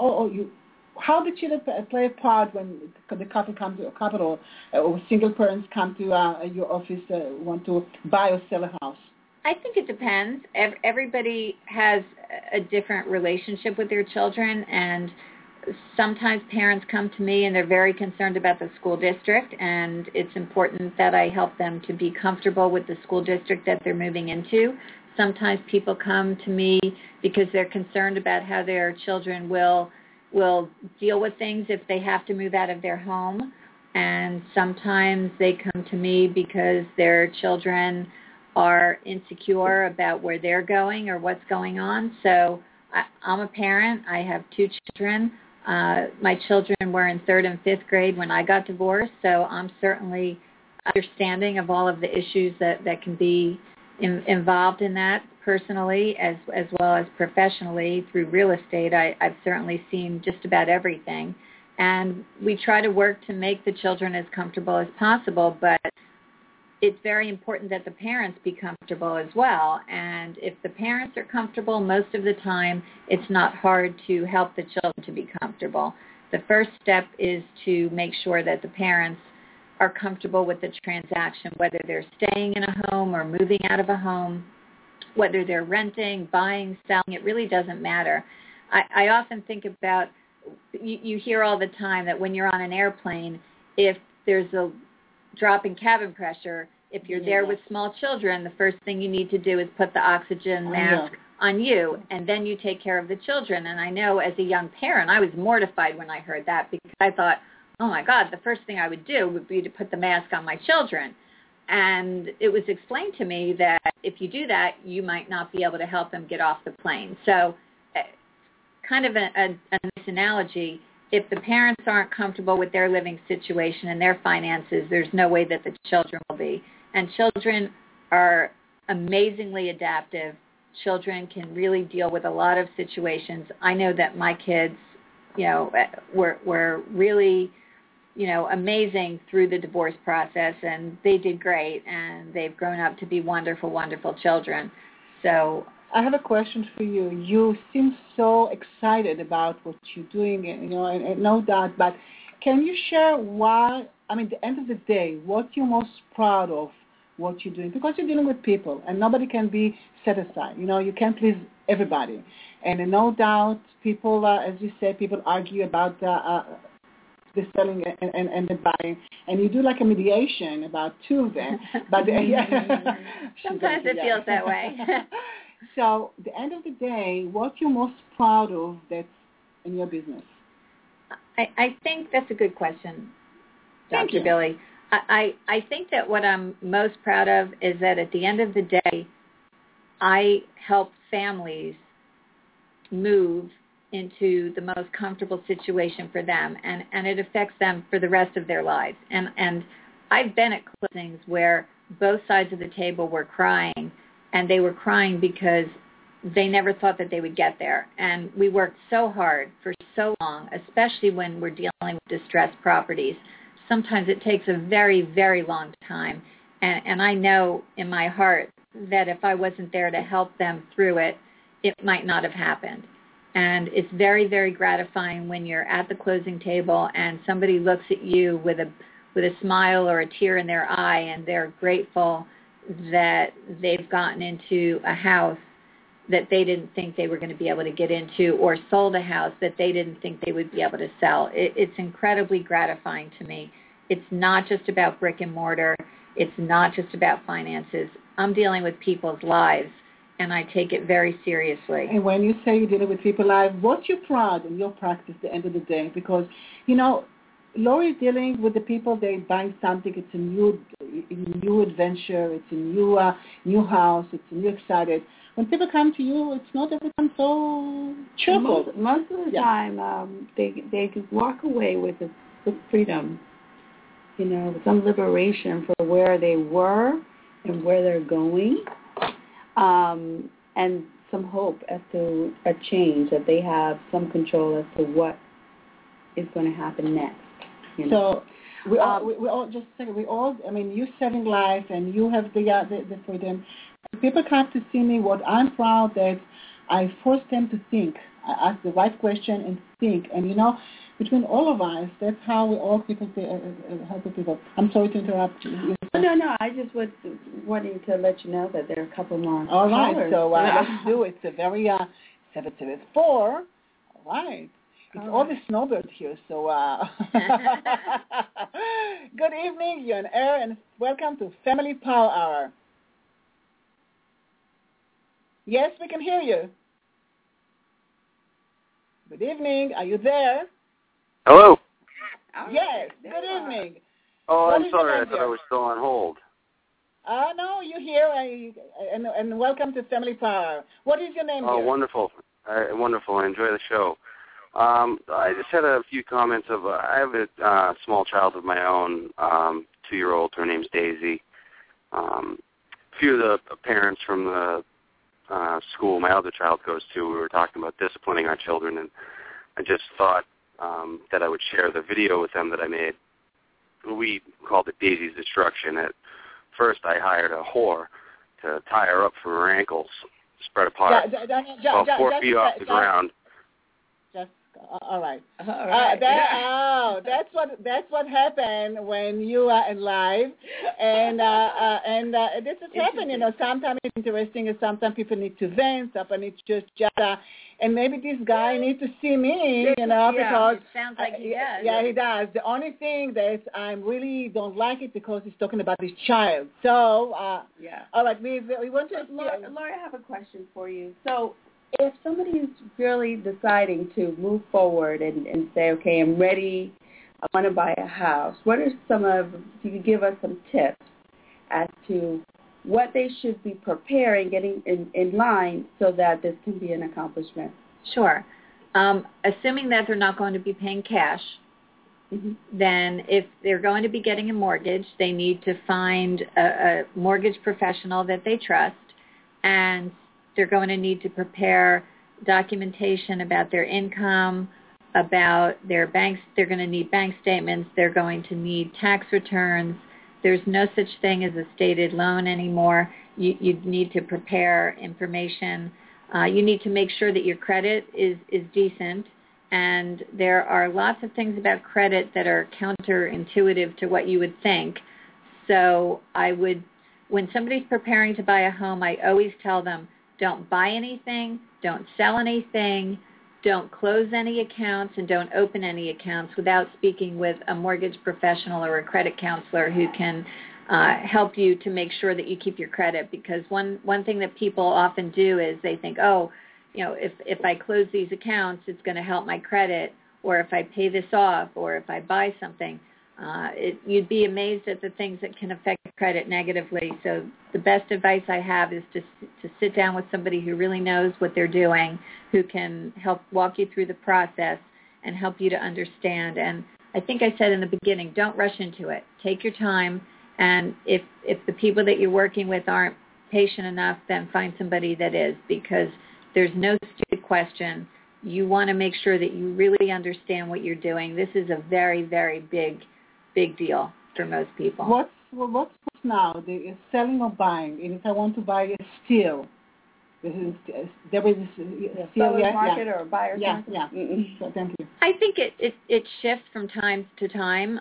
how the children play a part when the couple comes to a couple or single parents come to your office want to buy or sell a house? I think it depends. Everybody has a different relationship with their children, and sometimes parents come to me and they're very concerned about the school district, and it's important that I help them to be comfortable with the school district that they're moving into. Sometimes people come to me because they're concerned about how their children will deal with things if they have to move out of their home. And sometimes they come to me because their children are insecure about where they're going or what's going on. So I'm a parent. I have 2 children. My children were in 3rd and 5th grade when I got divorced, so I'm certainly understanding of all of the issues that can be involved in that personally as well as professionally through real estate. I've certainly seen just about everything. And we try to work to make the children as comfortable as possible, but it's very important that the parents be comfortable as well. And if the parents are comfortable, most of the time it's not hard to help the children to be comfortable. The first step is to make sure that the parents are comfortable with the transaction, whether they're staying in a home or moving out of a home, whether they're renting, buying, selling, it really doesn't matter. I often think about, you hear all the time that when you're on an airplane, if there's a drop in cabin pressure, if you're there with small children, the first thing you need to do is put the oxygen mask on you, and then you take care of the children. And I know as a young parent, I was mortified when I heard that, because I thought, oh my God, the first thing I would do would be to put the mask on my children. And it was explained to me that if you do that, you might not be able to help them get off the plane. So kind of a nice analogy, if the parents aren't comfortable with their living situation and their finances, there's no way that the children will be. And children are amazingly adaptive. Children can really deal with a lot of situations. I know that my kids, were really, amazing through the divorce process, and they did great, and they've grown up to be wonderful, wonderful children. So I have a question for you. You seem so excited about what you're doing, and no doubt, but can you share at the end of the day, what you're most proud of what you're doing? Because you're dealing with people, and nobody can be set aside. You can't please everybody. And no doubt, people, as you said, people argue about the selling and the buying, and you do like a mediation about 2 of them. But sometimes it feels that way. So, at the end of the day, what you're most proud of that's in your business? I think that's a good question, Dr. Billy. I think that what I'm most proud of is that at the end of the day, I help families move into the most comfortable situation for them, and it affects them for the rest of their lives. And I've been at closings where both sides of the table were crying, and they were crying because they never thought that they would get there. And we worked so hard for so long, especially when we're dealing with distressed properties. Sometimes it takes a very, very long time. And I know in my heart that if I wasn't there to help them through it, it might not have happened. And it's very, very gratifying when you're at the closing table and somebody looks at you with a smile or a tear in their eye, and they're grateful that they've gotten into a house that they didn't think they were going to be able to get into, or sold a house that they didn't think they would be able to sell. It's incredibly gratifying to me. It's not just about brick and mortar. It's not just about finances. I'm dealing with people's lives, and I take it very seriously. And when you say you're dealing with people's lives, what's your pride in your practice at the end of the day? Because, Lori's dealing with the people, they're buying something, it's a new adventure, it's a new house, it's a new excited. When people come to you, it's not every time so cheerful. Most of the time, they can walk away with freedom, some liberation for where they were and where they're going, and some hope as to a change, that they have some control as to what is going to happen next. So we all just think you're saving life and you have the freedom. People come to see me. What I'm proud that I force them to think ask the right question and think. And, between all of us, that's how we all help people. I'm sorry to interrupt you. No. I just was wanting to let you know that there are a couple more. All right. callers. So let's do it. It's a very 774. All right. It's all the snowbirds here. So good evening. You're on air, and welcome to Family Power Hour. Yes, we can hear you. Good evening. Are you there? Hello. Yes. Good evening. Oh, I'm sorry. I thought I was still on hold. No, you're here, and welcome to Family Power. What is your name? Oh, dear? wonderful. Wonderful. I enjoy the show. I just had a few comments of, I have a small child of my own, 2-year-old. Her name's Daisy. A few of the parents from the school my other child goes to, we were talking about disciplining our children, and I just thought that I would share the video with them that I made. We called it Daisy's Destruction. At first, I hired a whore to tie her up from her ankles, spread apart, about 4 feet off the ground. All right. That's what happened when you are alive, and this has happened. Sometimes it's interesting, and sometimes people need to vent. Sometimes it's just and maybe this guy needs to see me, because it sounds like he does. Yeah, he does. The only thing that I really don't like it because he's talking about his child. So all right, we want to. Laura, I have a question for you. So, if somebody is really deciding to move forward and say, okay, I'm ready, I want to buy a house, what are if you could give us some tips as to what they should be preparing, getting in line so that this can be an accomplishment? Sure. Assuming that they're not going to be paying cash, then if they're going to be getting a mortgage, they need to find a mortgage professional that they trust, and they're going to need to prepare documentation about their income, about their banks. They're going to need bank statements. They're going to need tax returns. There's no such thing as a stated loan anymore. You need to prepare information. You need to make sure that your credit is decent. And there are lots of things about credit that are counterintuitive to what you would think. So when somebody's preparing to buy a home, I always tell them, don't buy anything, don't sell anything, don't close any accounts, and don't open any accounts without speaking with a mortgage professional or a credit counselor who can help you to make sure that you keep your credit. Because one thing that people often do is they think, if I close these accounts, it's going to help my credit, or if I pay this off, or if I buy something. You'd be amazed at the things that can affect credit negatively. So the best advice I have is to sit down with somebody who really knows what they're doing, who can help walk you through the process and help you to understand. And I think I said in the beginning, don't rush into it. Take your time. And if the people that you're working with aren't patient enough, then find somebody that is, because there's no stupid question. You want to make sure that you really understand what you're doing. This is a very, very big deal for most people. What's now? The selling or buying? And if I want to buy a steel, there is a seller's market or a buyer's market? Yeah. So, thank you. I think it shifts from time to time.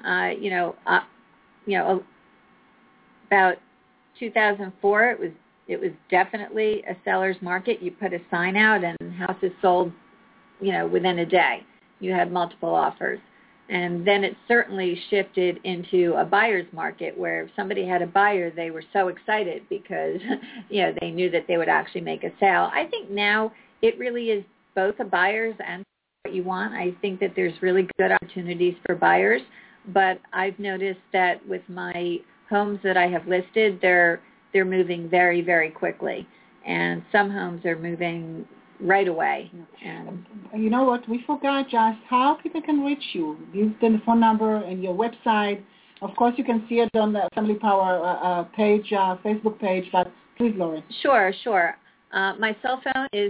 About 2004, it was definitely a seller's market. You put a sign out and houses sold, within a day. You had multiple offers. And then it certainly shifted into a buyer's market where if somebody had a buyer, they were so excited because, they knew that they would actually make a sale. I think now it really is both a buyer's and what you want. I think that there's really good opportunities for buyers, but I've noticed that with my homes that I have listed, they're moving very, very quickly. And some homes are moving right away. And you know what? We forgot just how people can reach you. Give them the phone number and your website. Of course, you can see it on the Family Power page, Facebook page, but please, Lori. Sure. My cell phone is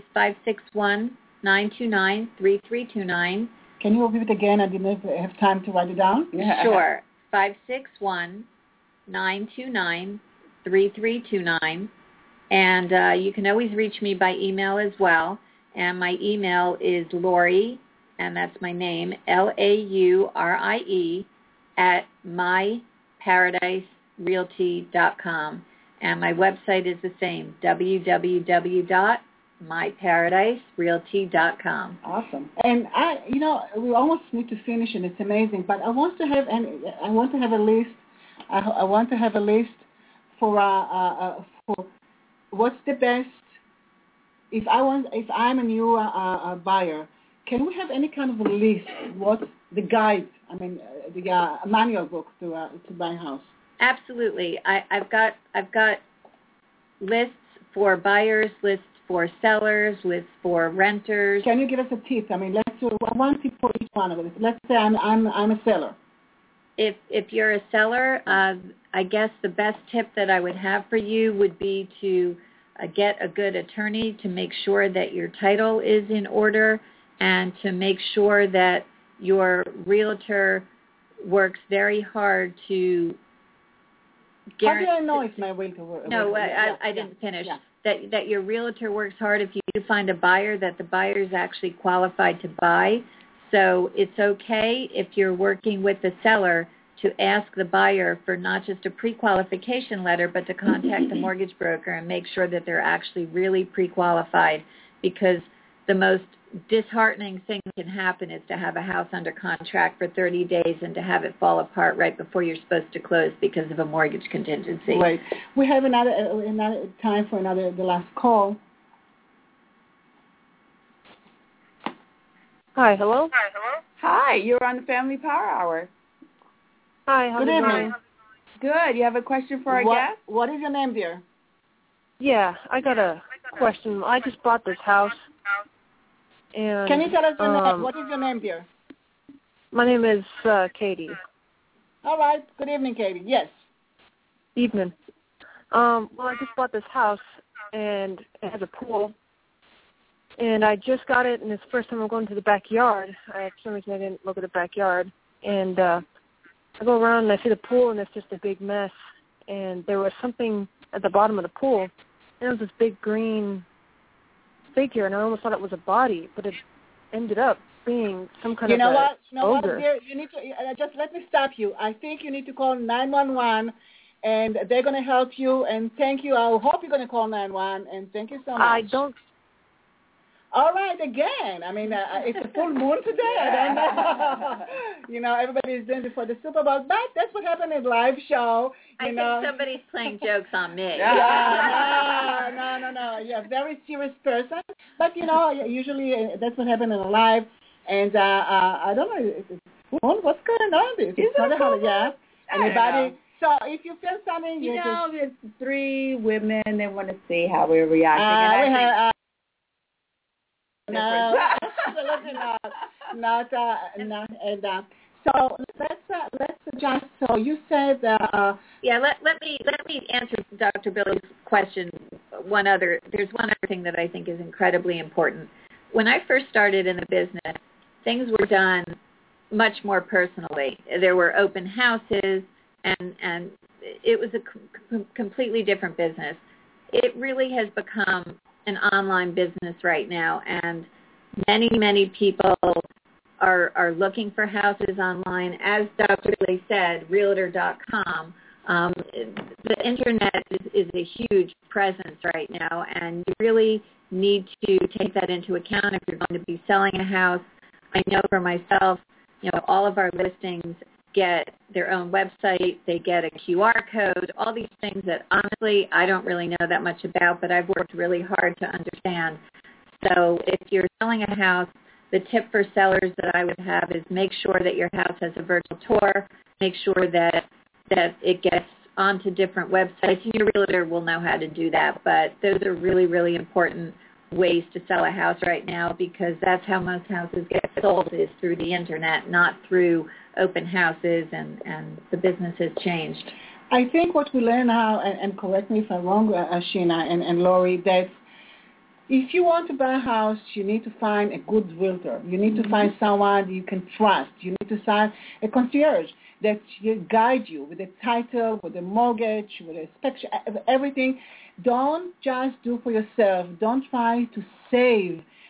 561-929-3329. Can you repeat it again? I didn't have time to write it down. Sure. 561-929-3329. And you can always reach me by email as well. and my email is Laurie, and that's my name, Laurie, at myparadiserealty.com. And my website is the same, www.myparadiserealty.com. Awesome. And we almost need to finish, and it's amazing. But I want to have a list. I want to have a list for what's the best. If I'm a new buyer, can we have any kind of a list? What's the guide? The manual book to buy a house. Absolutely. I've got lists for buyers, lists for sellers, lists for renters. Can you give us a tip? Let's do one tip for each one of us. Let's say I'm a seller. If you're a seller, I guess the best tip that I would have for you would be to get a good attorney to make sure that your title is in order and to make sure that your realtor works very hard to guarantee. How do I know if my realtor works? No, I didn't finish. Yeah. That your realtor works hard if you find a buyer, that the buyer is actually qualified to buy. So it's okay if you're working with the seller to ask the buyer for not just a pre-qualification letter, but to contact the mortgage broker and make sure that they're actually really pre-qualified, because the most disheartening thing that can happen is to have a house under contract for 30 days and to have it fall apart right before you're supposed to close because of a mortgage contingency. Right. We have another time for the last call. Hi, hello? Hi, you're on the Family Power Hour. Hi, how's it going? Good. You have a question for our guest? What is your name, dear? Yeah, I got a question. I just bought this house. And can you tell us your name? What is your name, dear? My name is Katie. All right. Good evening, Katie. Yes. Evening. Well, I just bought this house, and it has a pool. And I just got it, and it's the first time I'm going to the backyard. For some reason, I didn't look at the backyard. And I go around, and I see the pool, and it's just a big mess. And there was something at the bottom of the pool, and it was this big green figure, and I almost thought it was a body, but it ended up being some kind of a ogre. You know what, dear? You need to just let me stop you. I think you need to call 911, and they're going to help you. And thank you. I hope you're going to call 911, and thank you so much. I don't. All right, again. It's a full moon today. I don't know. Everybody's doing it for the Super Bowl, but that's what happened in live show. I think somebody's playing jokes on me. No. You're a very serious person, but usually that's what happened in a live. And I don't know what's going on. Anybody? So if you feel something, there's 3 women. They want to see how we're reacting. No, absolutely not. So let's adjust. So you said let me answer Dr. Billy's question. There's one other thing that I think is incredibly important. When I first started in the business, things were done much more personally. There were open houses, and it was a completely different business. It really has become an online business right now, and many people are looking for houses online. As Dr. Billy said, Realtor.com. The internet is a huge presence right now, and you really need to take that into account if you're going to be selling a house. I know for myself, all of our listings get their own website, they get a QR code, all these things that honestly I don't really know that much about, but I've worked really hard to understand. So if you're selling a house, the tip for sellers that I would have is make sure that your house has a virtual tour, make sure that it gets onto different websites, and your realtor will know how to do that. But those are really, really important ways to sell a house right now, because that's how most houses get sold, is through the internet, not through open houses, and the business has changed. I think what we learn now, and correct me if I'm wrong, Sheena and Laurie, that if you want to buy a house, you need to find a good realtor. You need to find someone you can trust. You need to find a concierge that will guide you with the title, with the mortgage, with the inspection, everything. Don't just do for yourself. Don't try to save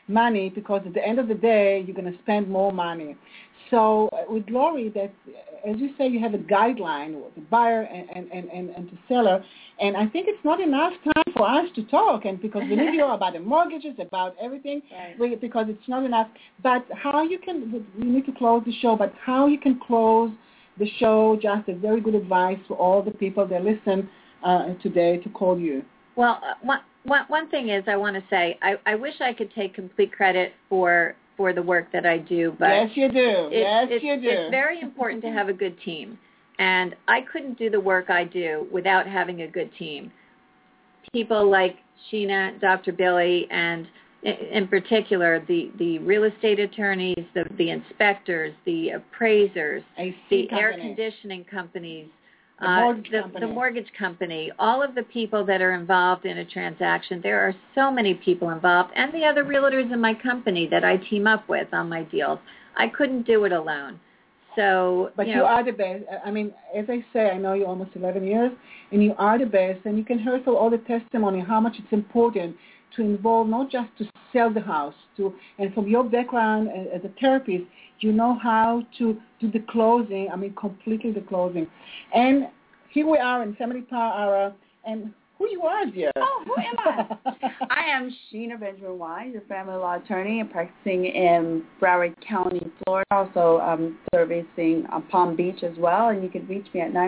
money, because at the end of the day, you're going to spend more money. So with Lori, that, as you say, you have a guideline, the buyer and the seller, and I think it's not enough time for us to talk, and because we need you about the mortgages, about everything, because it's not enough. But how you can, we need to close the show, but how you can close the show, just a very good advice for all the people that listen today to call you. Well, one thing is I want to say, I wish I could take complete credit for the work that I do, but yes, you do. It's very important to have a good team, and I couldn't do the work I do without having a good team. People like Sheena, Dr. Billy, and in particular the real estate attorneys, the inspectors, the appraisers, the air conditioning companies, the mortgage company, all of the people that are involved in a transaction. There are so many people involved, and the other realtors in my company that I team up with on my deals. I couldn't do it alone. So, but you are the best. I mean, as I say, I know you almost 11 years, and you are the best, and you can hear from all the testimony how much it's important to involve, not just to sell the house, and from your background as a therapist, you know how to do the closing, completely the closing. And here we are in Family Power Hour, and who you are, dear? Oh, who am I? I am Sheena Benjamin Wise, a family law attorney and practicing in Broward County, Florida, also servicing Palm Beach as well, and you can reach me at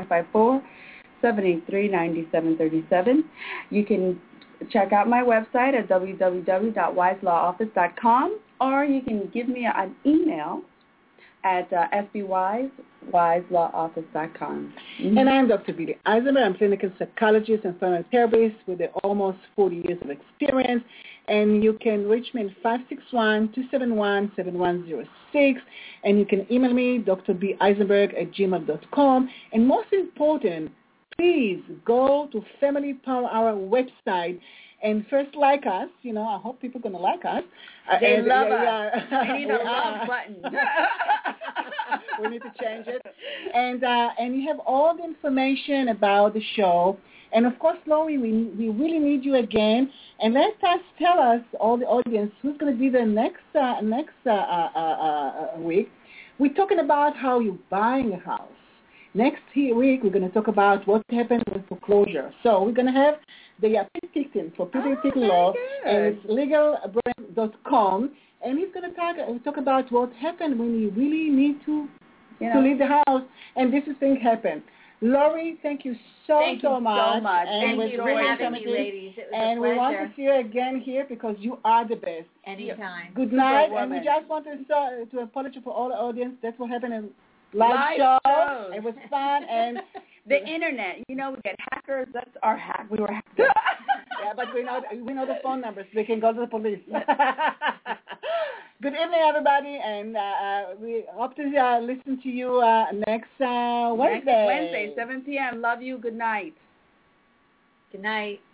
954-783-9737. You can check out my website at www.wiselawoffice.com, or you can give me an email at sbwise@wiselawoffice.com. Mm-hmm. And I'm Dr. Billy Eisenberg. I'm a clinical psychologist and family therapist with almost 40 years of experience. And you can reach me at 561-271-7106. And you can email me, drbeisenberg@gmail.com. And most important, please go to Family Power Hour website and first like us. I hope people are going to like us. They love us. We need a love button. We need to change it. And you have all the information about the show. And, of course, Lori, we really need you again. And tell us, all the audience, who's going to be the next week. We're talking about how you're buying a house. Next week, we're going to talk about what happened with foreclosure. So we're going to have the Pete for Peter Tickle Law, and it's legalbrand.com, and he's going to talk about what happened when you really need to leave the house, and this thing happened. Lori, thank you so much. And thank you for having me, ladies. It was a pleasure. We want to see you again here because you are the best. Anytime. Good night, and we just want to apologize for all the audience. That's what happened in live show. It was fun, and the internet. We get hackers. That's our hack. We were hacked. Yeah, but we know the phone numbers. We can go to the police. Good evening, everybody, and we hope to listen to you next Wednesday. Next Wednesday, 7 p.m. Love you. Good night. Good night.